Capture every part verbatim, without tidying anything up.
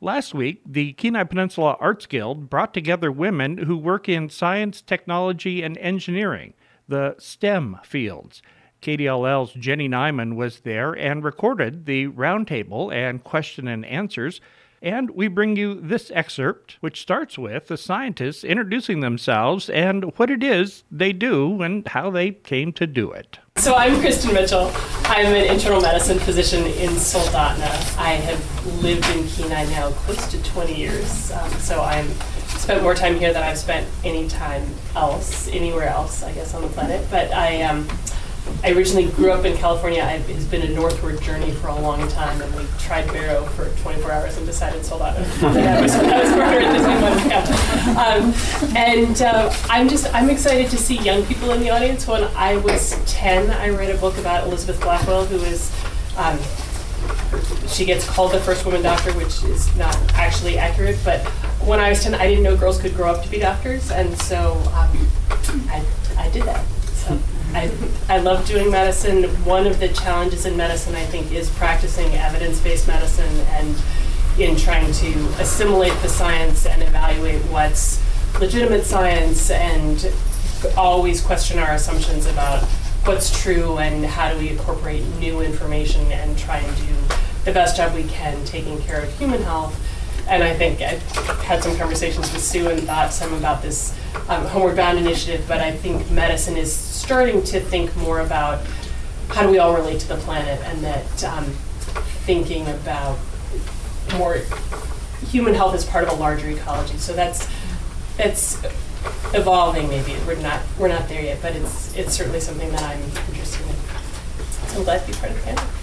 Last week, the Kenai Peninsula Arts Guild brought together women who work in science, technology, and engineering, the STEM fields. K D L L's Jenny Nyman was there and recorded the roundtable and question and answers. And we bring you this excerpt, which starts with the scientists introducing themselves and what it is they do and how they came to do it. So I'm Kristen Mitchell. I'm an internal medicine physician in Soldotna. I have lived in Kenai now close to twenty years. Um, so I've spent more time here than I've spent any time else, anywhere else, I guess, on the planet. But I um, I originally grew up in California. I, it's been a northward journey for a long time, and we tried Barrow for twenty-four hours and decided Soldotna. that was, that was harder at Disney one camp. Um, and uh, I'm just I'm excited to see young people in the audience. When I was ten, I read a book about Elizabeth Blackwell, who is um, she gets called the first woman doctor, which is not actually accurate. But when I was ten, I didn't know girls could grow up to be doctors, and so um, I I did that. So. I, I love doing medicine. One of the challenges in medicine, I think, is practicing evidence-based medicine and in trying to assimilate the science and evaluate what's legitimate science and always question our assumptions about what's true and how do we incorporate new information and try and do the best job we can taking care of human health. And I think I've had some conversations with Sue and thought some about this um, Homeward Bound initiative, but I think medicine is starting to think more about how do we all relate to the planet, and that um, thinking about more human health as part of a larger ecology. So that's it's evolving. Maybe we're not we're not there yet, but it's it's certainly something that I'm interested in. So I'm glad to be part of the panel.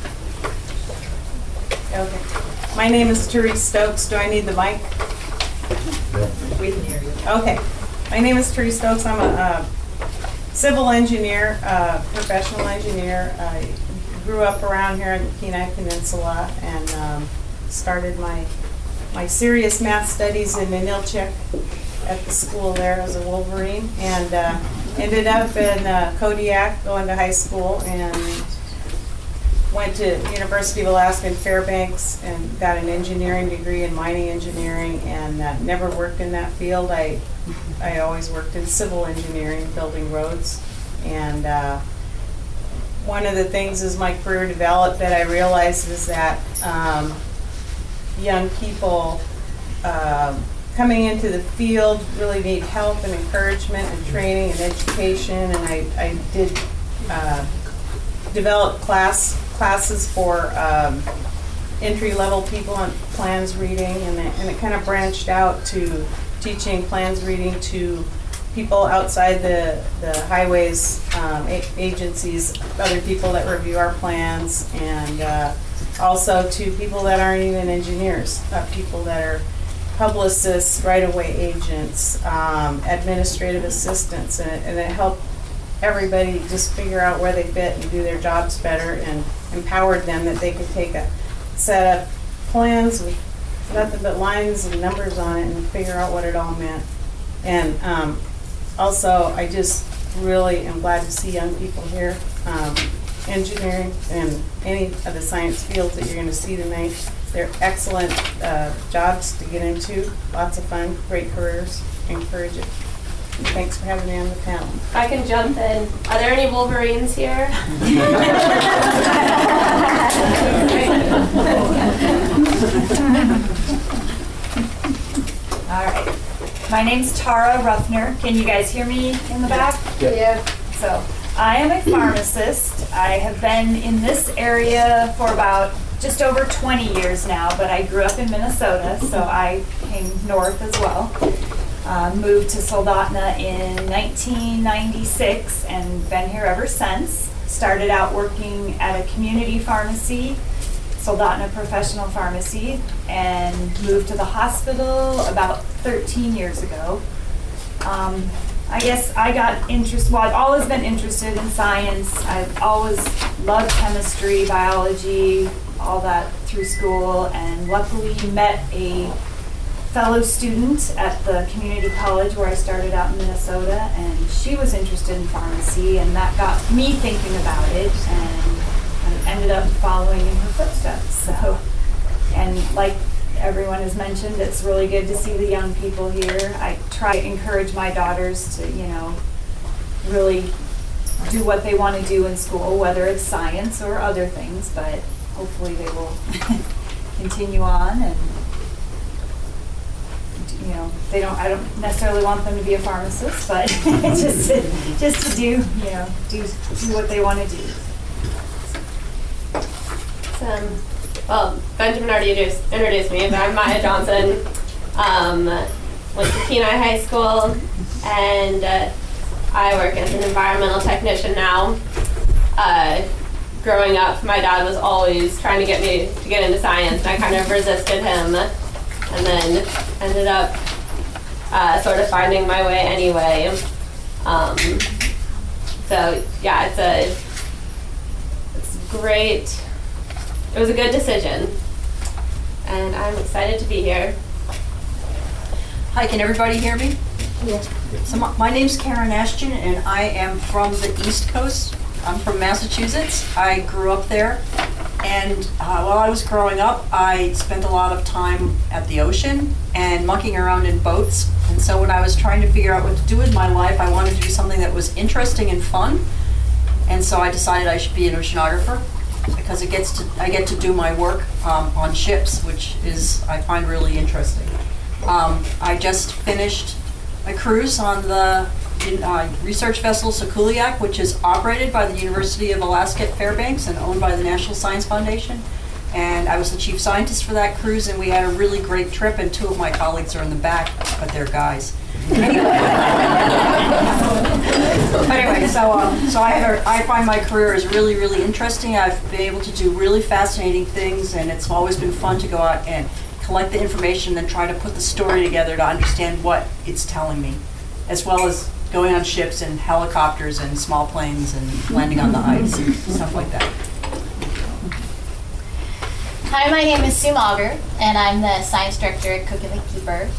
Okay. My name is Therese Stokes. Do I need the mic? We can hear you. Okay. My name is Therese Stokes. I'm a uh, civil engineer, uh, professional engineer. I grew up around here in the Kenai Peninsula and um, started my my serious math studies in Ninilchik at the school there as a Wolverine, and uh, ended up in uh, Kodiak going to high school, and went to University of Alaska in Fairbanks and got an engineering degree in mining engineering, and uh, never worked in that field. I I always worked in civil engineering, building roads. And uh, one of the things as my career developed that I realized is that um, young people uh, coming into the field really need help and encouragement and training and education. And I, I did uh, develop class classes for um, entry-level people on plans reading, and it, and it kind of branched out to teaching plans reading to people outside the, the highways um, a agencies, other people that review our plans, and uh, also to people that aren't even engineers, uh, people that are publicists, right-of-way agents, um, administrative assistants, and, and it helped everybody just figure out where they fit and do their jobs better, and empowered them that they could take a set of plans with nothing but lines and numbers on it and figure out what it all meant. And um, also, I just really am glad to see young people here. Um, engineering and any of the science fields that you're going to see tonight, they're excellent uh, jobs to get into, lots of fun, great careers, encourage it. And thanks for having me on the panel. If I can jump in, are there any Wolverines here? All right. My name's Tara Ruffner. Can you guys hear me in the back? Yeah. yeah. So, I am a pharmacist. I have been in this area for about just over twenty years now, but I grew up in Minnesota, so I came north as well. Uh, moved to Soldotna in nineteen ninety-six and been here ever since. Started out working at a community pharmacy, Soldotna Professional Pharmacy, and moved to the hospital about thirteen years ago. Um, I guess I got interested, well, I've always been interested in science. I've always loved chemistry, biology, all that through school, and luckily met a fellow student at the community college where I started out in Minnesota, and she was interested in pharmacy, and that got me thinking about it, and I ended up following in her footsteps. So, and like everyone has mentioned, it's really good to see the young people here. I try to encourage my daughters to, you know, really do what they want to do in school, whether it's science or other things, but hopefully they will continue on. And you know, they don't, I don't necessarily want them to be a pharmacist, but just to, just to do, you know, do, do what they want to do. Um, well, Benjamin already introduced, introduced me, but I'm Maya Johnson. Um, went to Kenai High School, and uh, I work as an environmental technician now. Uh, growing up, my dad was always trying to get me to get into science, and I kind of resisted him, and then ended up uh, sort of finding my way anyway. Um, so yeah, it's a it's great. It was a good decision, and I'm excited to be here. Hi, can everybody hear me? Yeah. So my, my name's Karen Ashton, and I am from the East Coast. I'm from Massachusetts. I grew up there, and uh, while I was growing up, I spent a lot of time at the ocean and mucking around in boats. And so when I was trying to figure out what to do with my life, I wanted to do something that was interesting and fun. And so I decided I should be an oceanographer, because it gets to I get to do my work um, on ships, which is I find really interesting. Um, I just finished a cruise on the uh, research vessel Sokuliak, which is operated by the University of Alaska at Fairbanks and owned by the National Science Foundation. And I was the chief scientist for that cruise, and we had a really great trip, and two of my colleagues are in the back, but they're guys. Anyway, anyway so um, so I, have a, I find my career is really, really interesting. I've been able to do really fascinating things, and it's always been fun to go out and collect the information and then try to put the story together to understand what it's telling me, as well as going on ships and helicopters and small planes and landing on the ice and stuff like that. Hi, my name is Sue Mauger, and I'm the science director at Cook and the Keeper.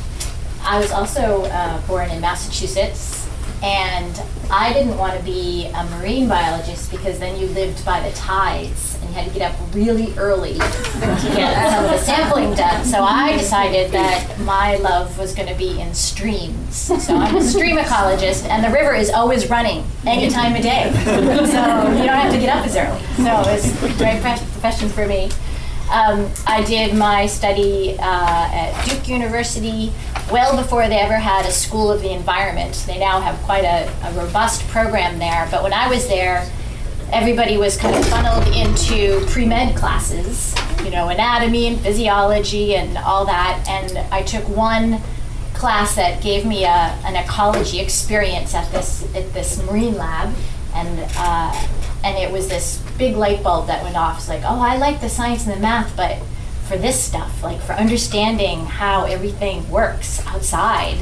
I was also uh, born in Massachusetts, and I didn't want to be a marine biologist because then you lived by the tides and you had to get up really early to get some of the sampling done. So I decided that my love was going to be in streams. So I'm a stream ecologist, and the river is always running any time of day. So you don't have to get up as early. So it's a great profession for me. Um, I did my study uh, at Duke University well before they ever had a School of the Environment. They now have quite a, a robust program there, but when I was there, everybody was kind of funneled into pre-med classes, you know, anatomy and physiology and all that, and I took one class that gave me a, an ecology experience at this, at this marine lab, and uh, and it was this big light bulb that went off. It's like, oh, I like the science and the math, but for this stuff, like for understanding how everything works outside,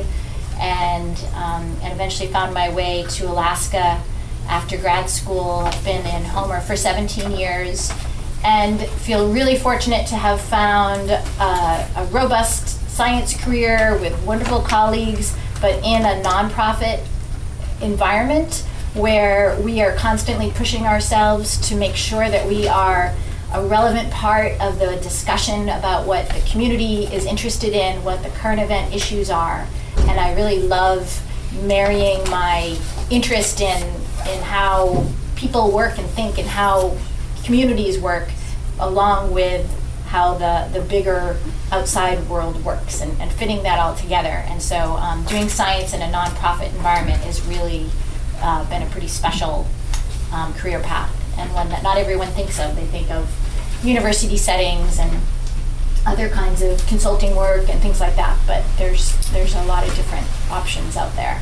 and um, and eventually found my way to Alaska after grad school. I've been in Homer for seventeen years, and feel really fortunate to have found uh, a robust science career with wonderful colleagues, but in a nonprofit environment where we are constantly pushing ourselves to make sure that we are a relevant part of the discussion about what the community is interested in, what the current event issues are. And I really love marrying my interest in, in how people work and think and how communities work, along with how the, the bigger outside world works, and, and fitting that all together. And so um, doing science in a nonprofit environment is really Uh, been a pretty special um, career path, and one that not everyone thinks of. They think of university settings and other kinds of consulting work and things like that, but there's there's a lot of different options out there.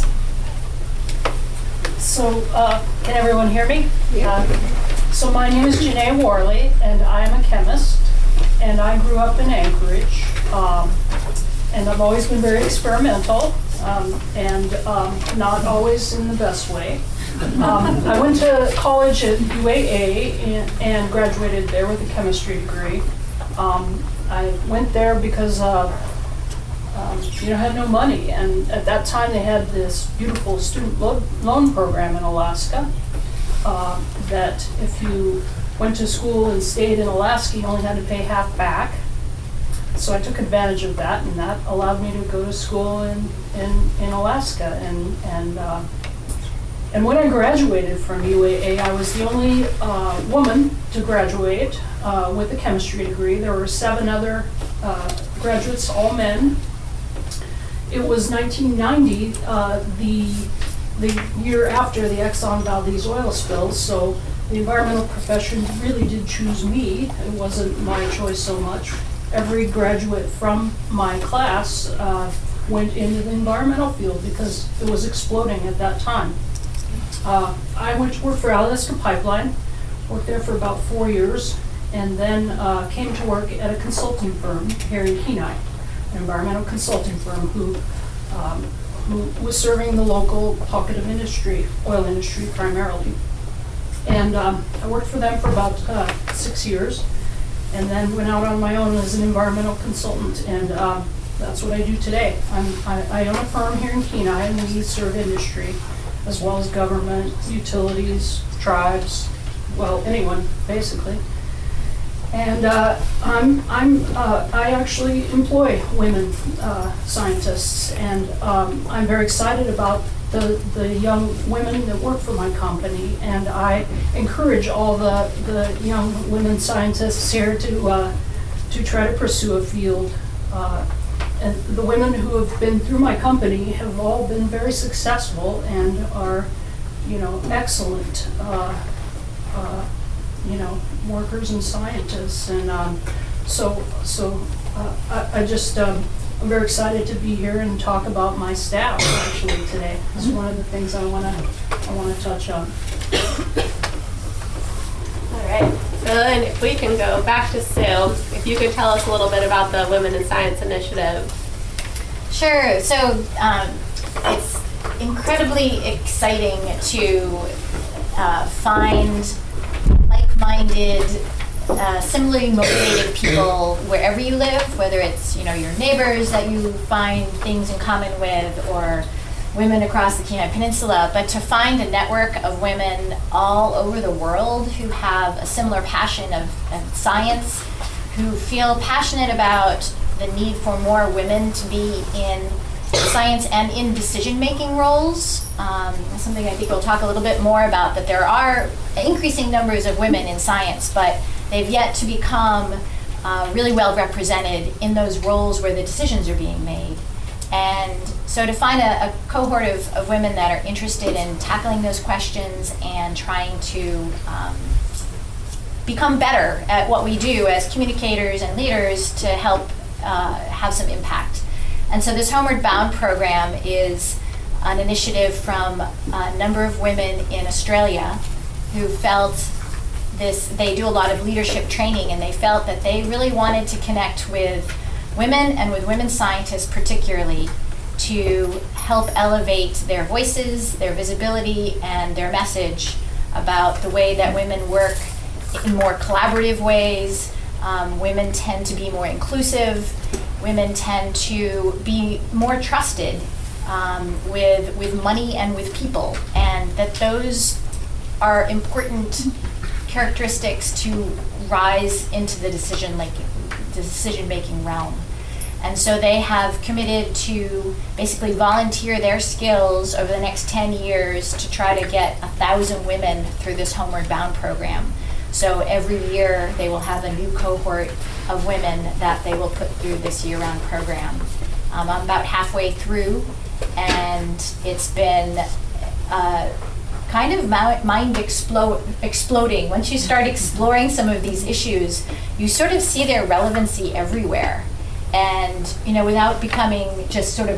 So, uh, can everyone hear me? Yeah. Uh, so my name is Janae Worley, and I am a chemist, and I grew up in Anchorage, um, and I've always been very experimental. Um, and um, not always in the best way. Um, I went to college at U A A and, and graduated there with a chemistry degree. Um, I went there because uh, um, you know, I had no money, and at that time they had this beautiful student lo loan program in Alaska uh, that if you went to school and stayed in Alaska, you only had to pay half back. so I took advantage of that, and that allowed me to go to school in, in, in Alaska. And, and, uh, and when I graduated from U A A, I was the only uh, woman to graduate uh, with a chemistry degree. There were seven other uh, graduates, all men. It was nineteen ninety, uh, the, the year after the Exxon Valdez oil spill, so the environmental profession really did choose me. It wasn't my choice so much. Every graduate from my class uh, went into the environmental field because it was exploding at that time. Uh, I went to work for Alaska Pipeline, worked there for about four years, and then uh, came to work at a consulting firm here in Kenai, an environmental consulting firm who, um, who was serving the local pocket of industry, oil industry primarily. And um, I worked for them for about uh, six years, and then went out on my own as an environmental consultant, and um, that's what I do today. I'm, I, I own a firm here in Kenai, and we serve industry, as well as government, utilities, tribes, well, anyone, basically. And uh, I'm, I'm, uh, I actually employ women uh, scientists, and um, I'm very excited about the, the young women that work for my company, and I encourage all the, the young women scientists here to, uh, to try to pursue a field. Uh, and the women who have been through my company have all been very successful and are, you know, excellent, uh, uh, you know, workers and scientists. And um, so, so uh, I, I just, um, I'm very excited to be here and talk about my staff actually today. This is one of the things I want to I want to touch on. All right. So then if we can go back to Sue, if you could tell us a little bit about the Women in Science Initiative. Sure. So um, it's incredibly exciting to uh, find like-minded, Uh, similarly motivated people wherever you live, whether it's, you know, your neighbors that you find things in common with, or women across the Kenai Peninsula, but to find a network of women all over the world who have a similar passion of, of science, who feel passionate about the need for more women to be in science and in decision-making roles. Um, something I think we'll talk a little bit more about, that there are increasing numbers of women in science, but they've yet to become uh, really well represented in those roles where the decisions are being made. And so to find a, a cohort of, of women that are interested in tackling those questions and trying to um, become better at what we do as communicators and leaders to help uh, have some impact. And so this Homeward Bound program is an initiative from a number of women in Australia who felt this, they do a lot of leadership training, and they felt that they really wanted to connect with women and with women scientists particularly to help elevate their voices, their visibility, and their message about the way that women work in more collaborative ways. Um, women tend to be more inclusive. Women tend to be more trusted um, with, with money and with people, and that those are important characteristics to rise into the decision making, decision making realm. And so they have committed to basically volunteer their skills over the next ten years to try to get a thousand women through this Homeward Bound program. So every year they will have a new cohort of women that they will put through this year-round program. Um, I'm about halfway through, and it's been uh, kind of mind explode, exploding. Once you start exploring some of these issues, you sort of see their relevancy everywhere. And, you know, without becoming just sort of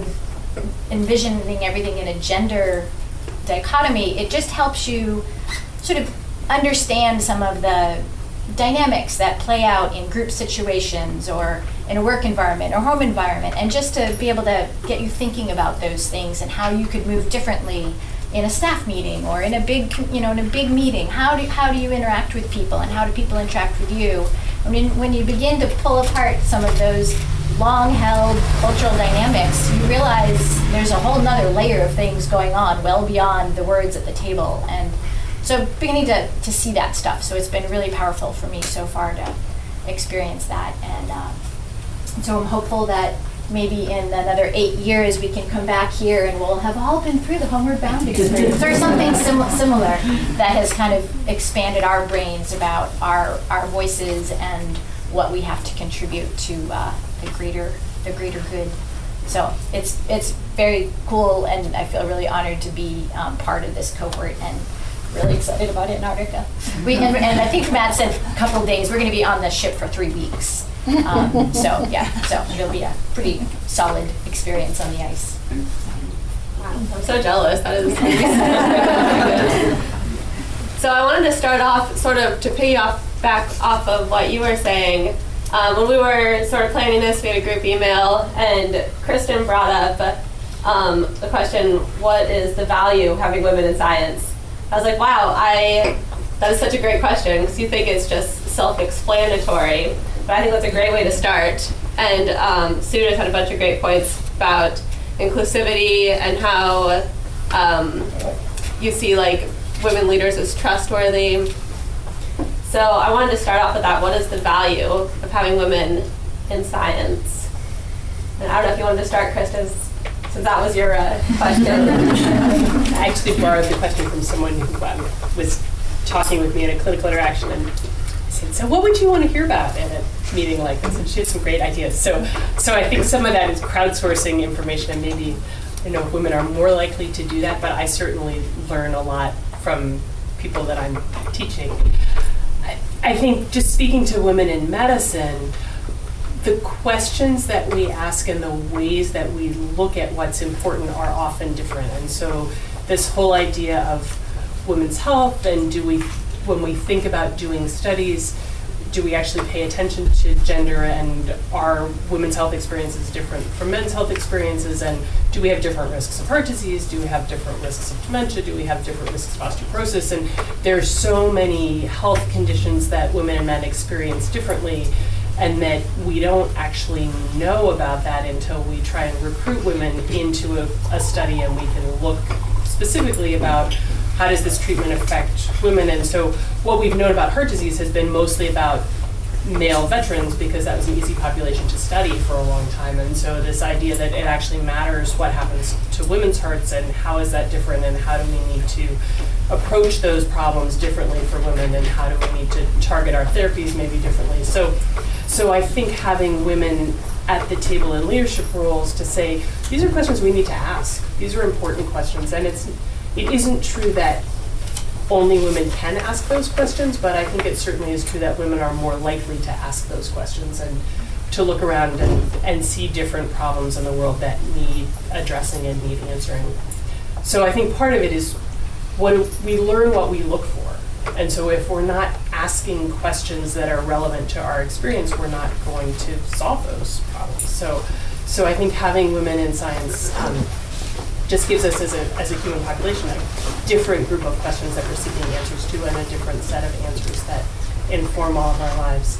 envisioning everything in a gender dichotomy, it just helps you sort of understand some of the dynamics that play out in group situations or in a work environment or home environment, and just to be able to get you thinking about those things and how you could move differently in a staff meeting or in a big, you know, in a big meeting. How do how do you interact with people, and how do people interact with you? I mean, when you begin to pull apart some of those long-held cultural dynamics, you realize there's a whole nother layer of things going on well beyond the words at the table. And so beginning to, to see that stuff. So it's been really powerful for me so far to experience that. And um, so I'm hopeful that maybe in another eight years we can come back here and we'll have all been through the Homeward Bound experience or something sim- similar that has kind of expanded our brains about our, our voices and what we have to contribute to uh, the greater the greater good. So it's it's very cool, and I feel really honored to be um, part of this cohort and really excited about Antarctica. We and, and I think Matt said a couple of days. We're going to be on the ship for three weeks. Um, so yeah, so it'll be a pretty solid experience on the ice. Wow, I'm so jealous. That is so I wanted to start off sort of to piggyback back off of what you were saying. Um, when we were sort of planning this, we had a group email, and Kristen brought up um, the question, what is the value of having women in science? I was like, wow, I that is such a great question, because you think it's just self-explanatory. But I think that's a great way to start. And um, Sue just had a bunch of great points about inclusivity and how um, you see like women leaders as trustworthy. So I wanted to start off with that. What is the value of having women in science? And I don't know if you wanted to start, Kristen, since that was your uh, question. I actually borrowed the question from someone who um, was talking with me in a clinical interaction, and said, so what would you want to hear about in a meeting like this? And she had some great ideas. So so I think some of that is crowdsourcing information, and maybe, you know, women are more likely to do that, but I certainly learn a lot from people that I'm teaching. I, I think just speaking to women in medicine, the questions that we ask and the ways that we look at what's important are often different. And so this whole idea of women's health, and do we, when we think about doing studies, do we actually pay attention to gender, and are women's health experiences different from men's health experiences, and do we have different risks of heart disease, do we have different risks of dementia, do we have different risks of osteoporosis, and there's so many health conditions that women and men experience differently, and that we don't actually know about that until we try and recruit women into a, a study, and we can look specifically about how does this treatment affect women. And so what we've known about heart disease has been mostly about male veterans, because that was an easy population to study for a long time. And so this idea that it actually matters what happens to women's hearts, and how is that different, and how do we need to approach those problems differently for women, and how do we need to target our therapies maybe differently. So, so I think having women at the table in leadership roles to say, these are questions we need to ask. These are important questions. And it's it isn't true that only women can ask those questions, but I think it certainly is true that women are more likely to ask those questions and to look around and, and see different problems in the world that need addressing and need answering. So I think part of it is what we learn what we look for. And so if we're not asking questions that are relevant to our experience, we're not going to solve those problems. So, so I think having women in science um, just gives us as a, as a human population a different group of questions that we're seeking answers to, and a different set of answers that inform all of our lives.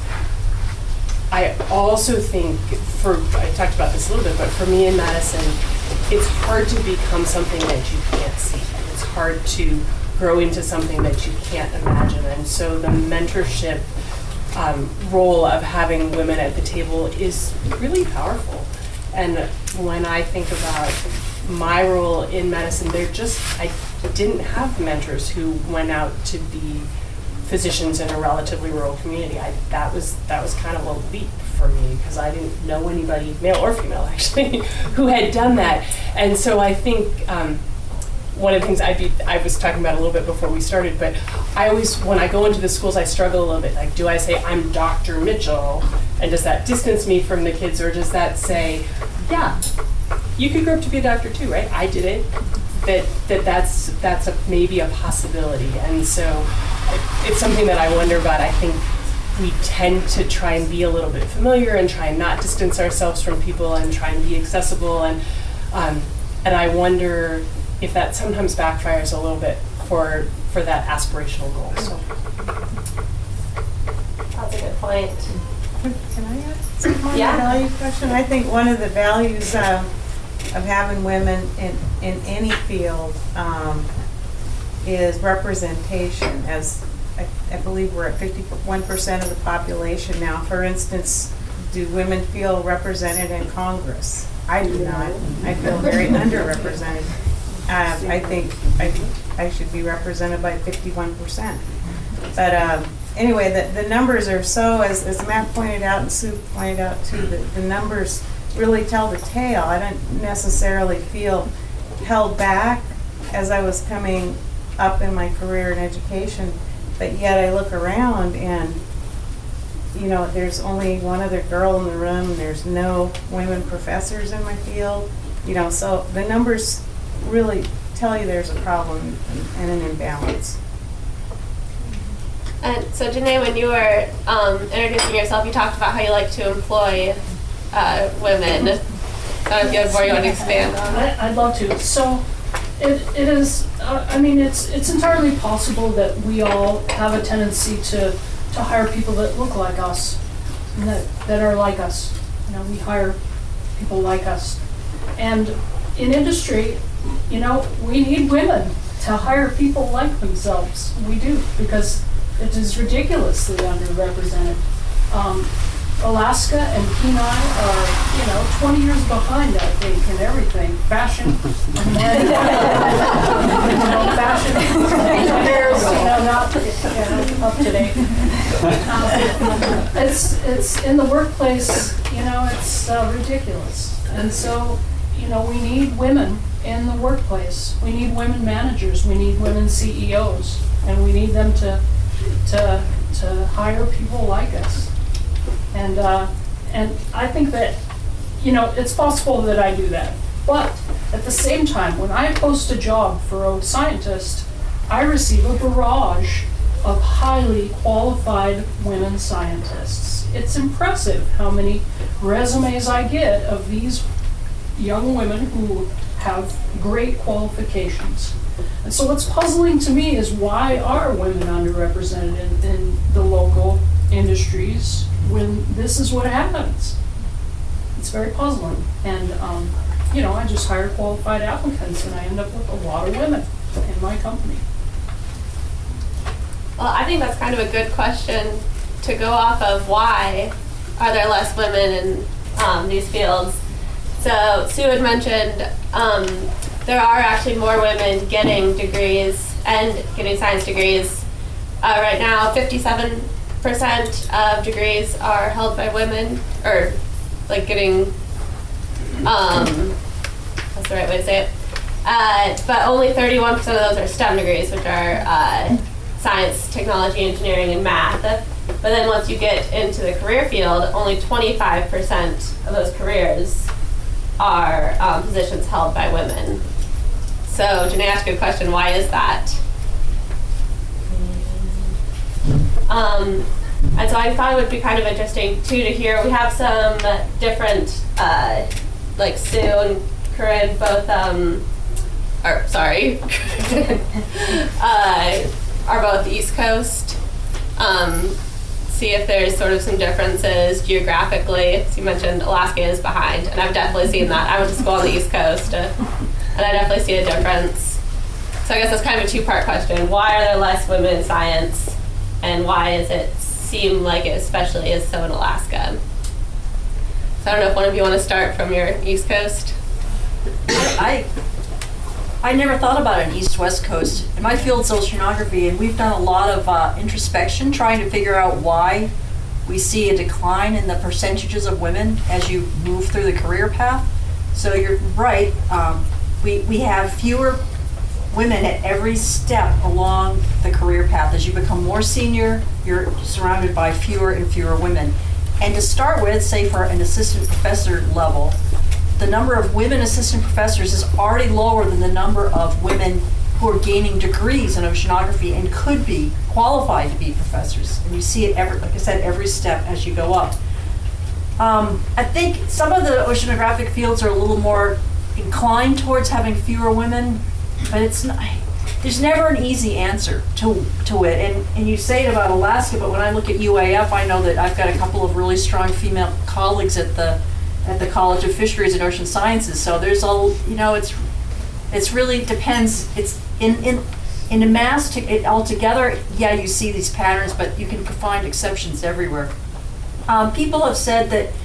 I also think, for I talked about this a little bit, but for me in medicine, it's hard to become something that you can't see. It's hard to grow into something that you can't imagine. And so the mentorship um, role of having women at the table is really powerful. And when I think about my role in medicine, they're just, I didn't have mentors who went out to be physicians in a relatively rural community. I, that was that was kind of a leap for me, because I didn't know anybody, male or female actually, who had done that. And so I think um, one of the things I'd be, I was talking about a little bit before we started, but I always, when I go into the schools, I struggle a little bit. Like, do I say, I'm Doctor Mitchell, and does that distance me from the kids, or does that say, yeah, you could grow up to be a doctor too, right? I did it. That, that that's that's a, maybe a possibility. And so it's something that I wonder about. I think we tend to try and be a little bit familiar and try and not distance ourselves from people and try and be accessible. And um, and I wonder if that sometimes backfires a little bit for for that aspirational goal. So That's a good point. Can I ask some more Yeah. value question? I think one of the values um, of having women in, in any field um, is representation. As I, I believe we're at fifty-one percent of the population now. For instance, do women feel represented in Congress? I do not. I feel very underrepresented. Um, I think I, I should be represented by fifty-one percent. But um, anyway, the, the numbers are so, as, as Matt pointed out and Sue pointed out too, the, the numbers really tell the tale. I don't necessarily feel held back as I was coming up in my career in education, but yet I look around and, you know, there's only one other girl in the room, there's no women professors in my field, you know, so the numbers really tell you there's a problem and an imbalance. And so, Janae, when you were um, introducing yourself, you talked about how you like to employ uh, women. I don't know if you have more you want to expand on. I, I'd love to. So, it, it is, uh, I mean, it's it's entirely possible that we all have a tendency to, to hire people that look like us, and that, that are like us. You know, we hire people like us. And in industry, you know, we need women to hire people like themselves. We do, because it is ridiculously underrepresented. Um, Alaska and Kenai are, you know, twenty years behind, I think, in everything. Fashion, and then, you know, fashion, engineers, you know, not you know, up to date. Um, it's, it's in the workplace, you know, it's uh, ridiculous. And so, you know, we need women in the workplace. We need women managers. We need women C E Os. And we need them to to to hire people like us. And uh, and I think that, you know, it's possible that I do that. But at the same time, when I post a job for a scientist, I receive a barrage of highly qualified women scientists. It's impressive how many resumes I get of these young women who have great qualifications. And so what's puzzling to me is, why are women underrepresented in, in the local industries when this is what happens? It's very puzzling. And, um, you know, I just hire qualified applicants and I end up with a lot of women in my company. Well, I think that's kind of a good question to go off of. Why are there less women in um, these fields? So Sue had mentioned um, there are actually more women getting degrees and getting science degrees. Uh, right now, fifty-seven percent of degrees are held by women, or like getting, um, what's the right way to say it? Uh, but only thirty-one percent of those are STEM degrees, which are uh, science, technology, engineering, and math. But then once you get into the career field, only twenty-five percent of those careers are um, positions held by women. So, Janae asked you a question, why is that? Um, and so I thought it would be kind of interesting, too, to hear. We have some different, uh, like Sue and Corinne both, um, or sorry, uh, are both East Coast. Um, see if there's sort of some differences geographically. So you mentioned Alaska is behind, and I've definitely seen that. I went to school on the East Coast, uh, and I definitely see a difference. So I guess that's kind of a two-part question. Why are there less women in science, and why does it seem like it especially is so in Alaska? So I don't know if one of you want to start from your East Coast. I I never thought about an East-West Coast. In my field's oceanography, and we've done a lot of uh, introspection trying to figure out why we see a decline in the percentages of women as you move through the career path. So you're right, um, we, we have fewer women at every step along the career path. As you become more senior, you're surrounded by fewer and fewer women. And to start with, say for an assistant professor level, the number of women assistant professors is already lower than the number of women who are gaining degrees in oceanography and could be qualified to be professors. And you see it, every, like I said, every step as you go up. Um, I think some of the oceanographic fields are a little more inclined towards having fewer women, but it's not, there's never an easy answer to, to it. And, and you say it about Alaska, but when I look at U A F, I know that I've got a couple of really strong female colleagues at the at the College of Fisheries and Ocean Sciences. So there's all, you know, it's it's really depends. It's in in in a mass to, it altogether. Yeah, you see these patterns, but you can find exceptions everywhere. Um, people have said that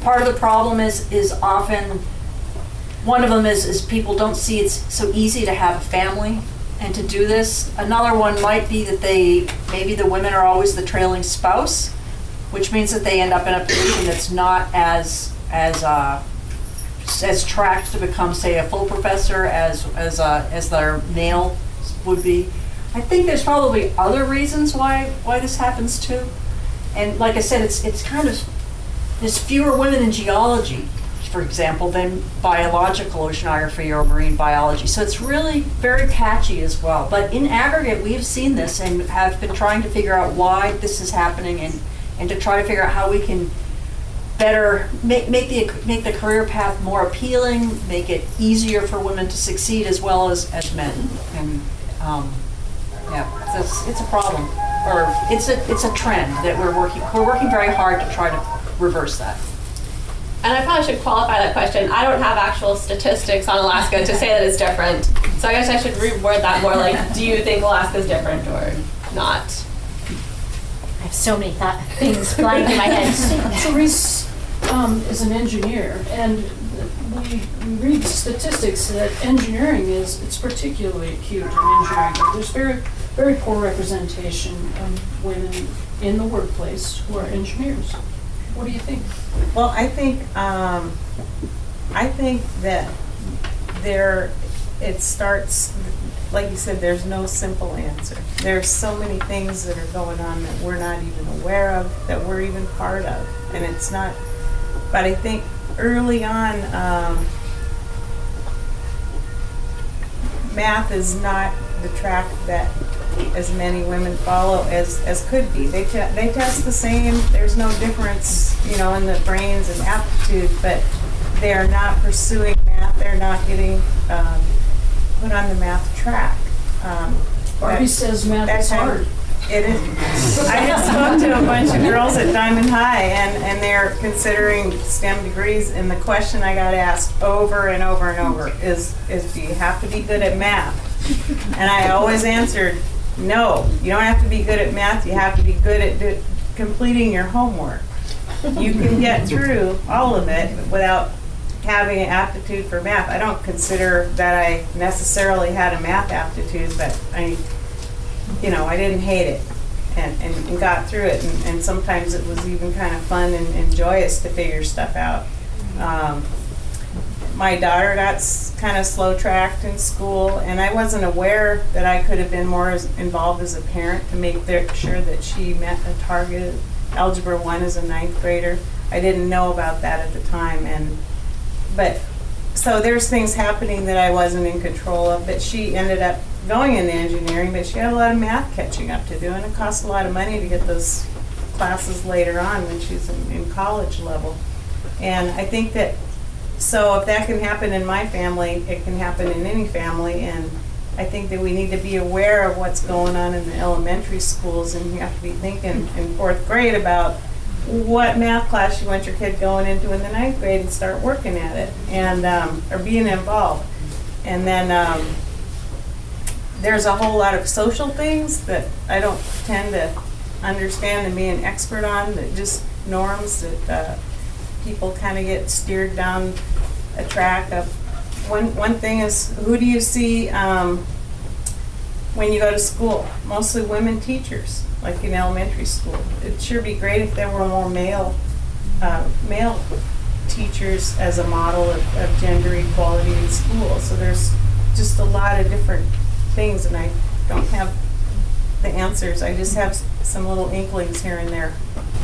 part of the problem is, is often, one of them is, is people don't see it's so easy to have a family and to do this. Another one might be that they, maybe the women are always the trailing spouse, which means that they end up in a position that's not as, as, uh, as tracked to become, say, a full professor as, as, uh, as their male would be. I think there's probably other reasons why, why this happens too. And like I said, it's, it's kind of, there's fewer women in geology, for example, than biological oceanography or marine biology. So it's really very patchy as well. But in aggregate, we've seen this and have been trying to figure out why this is happening, and, and to try to figure out how we can better make, make, the, make the career path more appealing, make it easier for women to succeed as well as, as men. And um, yeah, it's, it's a problem, or it's a, it's a trend that we're working, we're working very hard to try to reverse that. And I probably should qualify that question. I don't have actual statistics on Alaska to say that it's different. So I guess I should reword that more like, do you think Alaska's different or not? I have so many thought things flying through my head. Therese um, is an engineer, and we, we read statistics that engineering is, it's particularly acute in engineering. There's very, very poor representation of women in the workplace who are engineers. What do you think? Well, I think, um, I think that there, it starts, like you said, there's no simple answer. There's so many things that are going on that we're not even aware of, that we're even part of, and it's not, but I think early on, um, math is not the track that as many women follow as, as could be. They, te they test the same, there's no difference, you know, in the brains and aptitude, but they're not pursuing math, they're not getting um, put on the math track. Um, Barbie says math is hard. It is. I just spoke to a bunch of girls at Diamond High, and, and they're considering STEM degrees, and the question I got asked over and over and over is, is do you have to be good at math? And I always answered, no, you don't have to be good at math, you have to be good at do, completing your homework. You can get through all of it without having an aptitude for math. I don't consider that I necessarily had a math aptitude, but I, you know, I didn't hate it, and, and, and got through it, and, and sometimes it was even kind of fun and, and joyous to figure stuff out. Um, My daughter got kind of slow-tracked in school, and I wasn't aware that I could have been more as involved as a parent to make sure that she met a target. Algebra one as a ninth grader. I didn't know about that at the time, and but so there's things happening that I wasn't in control of. But she ended up going into engineering, but she had a lot of math catching up to do, and it cost a lot of money to get those classes later on when she's in, in college level. And I think that. So if that can happen in my family, it can happen in any family, and I think that we need to be aware of what's going on in the elementary schools, and you have to be thinking in fourth grade about what math class you want your kid going into in the ninth grade and start working at it, and um, or being involved. And then um, there's a whole lot of social things that I don't tend to understand and be an expert on, that just norms that uh, people kind of get steered down a track of. One, one thing is, who do you see um, when you go to school? Mostly women teachers, like in elementary school. It'd sure be great if there were more male, uh, male teachers as a model of, of gender equality in school. So there's just a lot of different things, and I don't have the answers. I just have some little inklings here and there.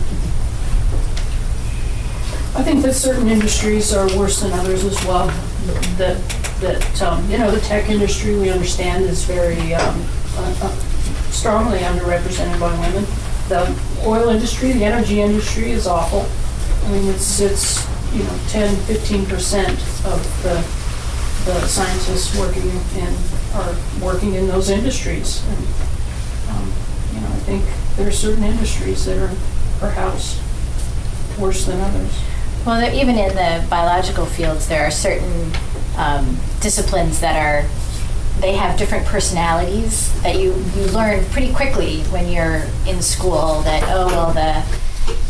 I think that certain industries are worse than others as well. That, that um, you know, the tech industry, we understand, is very um, uh, uh, strongly underrepresented by women. The oil industry, the energy industry is awful. I mean, it's, it's you know, ten, fifteen percent of the, the scientists working in, are working in those industries. And, um, you know, I think there are certain industries that are perhaps worse than others. Well, there, even in the biological fields, there are certain um, disciplines that are, they have different personalities that you, you learn pretty quickly when you're in school that, oh, well, the,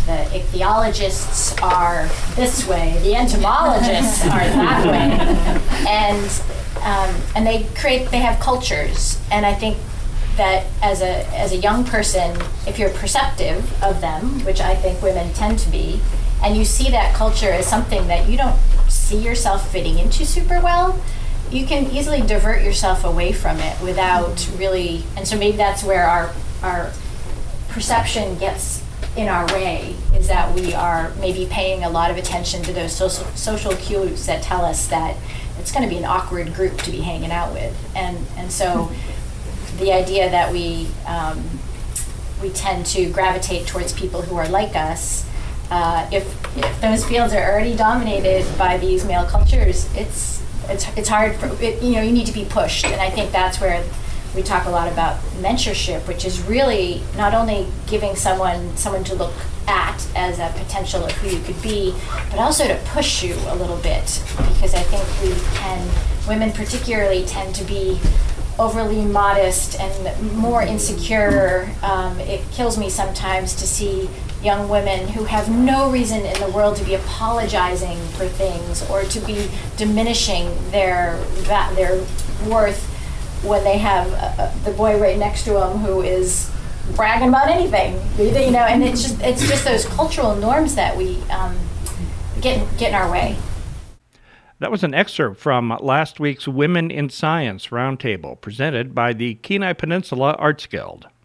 the ichthyologists are this way, the entomologists are that way, and um, and they create, they have cultures, and I think that as a as a young person, if you're perceptive of them, which I think women tend to be, and you see that culture as something that you don't see yourself fitting into super well, you can easily divert yourself away from it without really, and so maybe that's where our our perception gets in our way, is that we are maybe paying a lot of attention to those social, social cues that tell us that it's going to be an awkward group to be hanging out with. And and so the idea that we um, we tend to gravitate towards people who are like us, uh, if, if those fields are already dominated by these male cultures, it's it's it's hard for, it, you know, you need to be pushed. And I think that's where we talk a lot about mentorship, which is really not only giving someone someone to look at as a potential of who you could be, but also to push you a little bit, because I think we can, women particularly, tend to be overly modest and more insecure. Um, it kills me sometimes to see young women who have no reason in the world to be apologizing for things or to be diminishing their va- their worth when they have uh, uh, the boy right next to them who is bragging about anything, you know. And it's just it's just those cultural norms that we um, get get in our way. That was an excerpt from last week's Women in Science Roundtable, presented by the Kenai Peninsula Arts Guild.